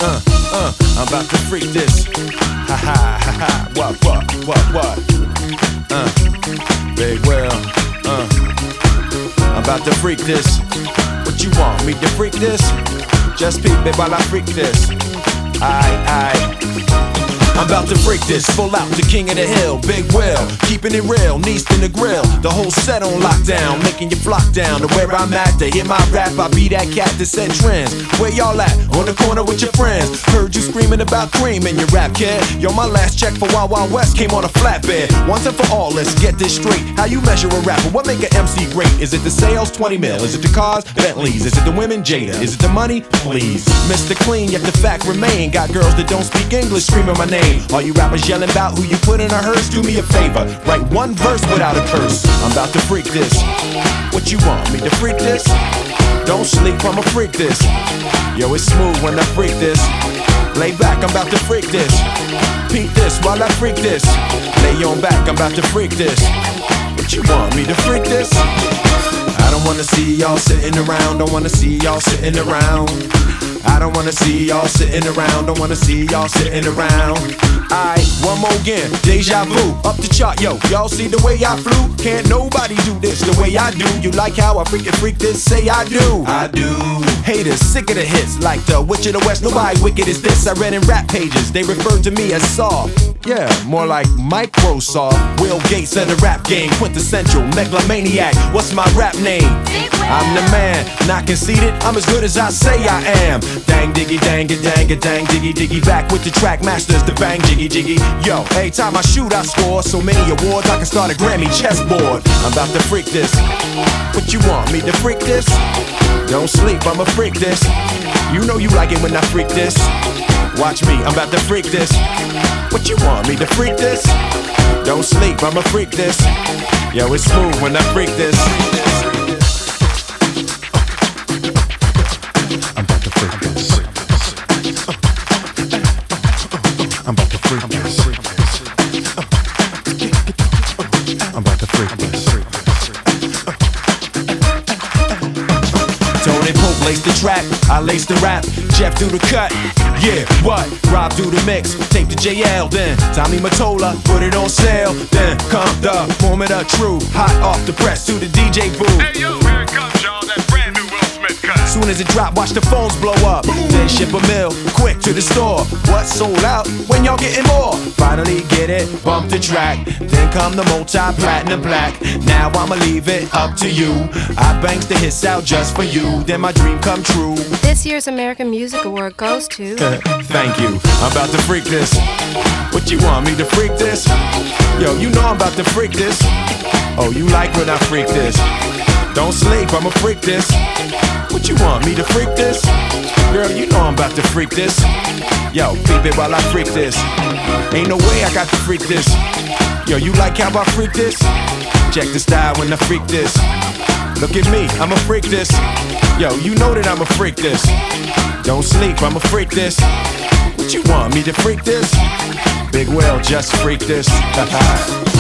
I'm about to freak this. Ha ha ha ha. What? Big Will. I'm about to freak this. What you want me to freak this? Just peep it while I freak this. Aight. I'm about to freak this, full out, the king of the hill, Big Will, keeping it real, knees in the grill, the whole set on lockdown, making you flock down to where I'm at, to hear my rap, I be that cat that set trends. Where y'all at? On the corner with your friends, heard you screaming about cream in your rap, kid. Yo, my last check for Wild Wild West came on a flatbed. Once and for all, let's get this straight. How you measure a rapper? What make an MC great? Is it the sales? 20 mil. Is it the cars? Bentleys. Is it the women? Jada. Is it the money? Please. Mr. Clean, yet the fact remain. Got girls that don't speak English screaming my name. All you rappers yelling about who you put in a hearse, do me a favor, write one verse without a curse. I'm about to freak this. What you want me to freak this? Don't sleep, I'ma freak this. Yo, it's smooth when I freak this. Lay back, I'm about to freak this. Peep this while I freak this. Lay on back, I'm about to freak this. What you want me to freak this? I don't wanna see y'all sitting around. Don't wanna see y'all sitting around. I don't wanna see y'all sitting around. Don't wanna see y'all sitting around. Aight, one more again, deja vu, up the chart, yo. Y'all see the way I flew? Can't nobody do this the way I do. You like how I freaking freak this? Say I do. I do. Haters sick of the hits, like the Witch of the West. Nobody wicked as this. I read in rap pages, they referred to me as soft. Yeah, more like Microsoft. Will Gates of the rap game, quintessential megalomaniac. What's my rap name? I'm the man, not conceited. I'm as good as I say I am. Dang diggy, dang it, dang it, dang diggy, diggy. Back with the track masters, the bang jiggy, jiggy. Yo, every time I shoot, I score so many awards I can start a Grammy chessboard. I'm about to freak this. What you want me to freak this? Don't sleep, I'ma freak this. You know you like it when I freak this. Watch me, I'm about to freak this. What you want me to freak this? Don't sleep, I'ma freak this. Yo, it's smooth when I freak this. I'm about to freak this. I'm about to freak this. I'm about to freak this. Tony Pope laced the track, I laced the rap. Jeff do the cut, yeah, what? Rob do the mix, tape to JL, then Tommy Mottola, put it on sale. Then come the moment of truth, hot off the press to the DJ booth. Hey yo, here it comes, y'all, that brand new Will Smith cut. Soon as it drop, watch the phones blow up. Then ship a mill, quick to the store. What's sold out? When y'all getting more? Finally get it, bump the track. Then come the multi-platinum plaque. Now I'ma leave it up to you. I banks the hits out just for you. Then my dream come true. This year's American Music Award goes to... Thank you, I'm about to freak this. What you want me to freak this? Yo, you know I'm about to freak this. Oh, you like when I freak this? Don't sleep, I'ma freak this. What you want me to freak this? Girl, you know I'm about to freak this. Yo, peep it while I freak this. Ain't no way I got to freak this. Yo, you like how I freak this? Check the style when I freak this. Look at me, I'ma freak this. Yo, you know that I'ma freak this. Don't sleep, I'ma freak this. What you want me to freak this? Big Will, just freak this.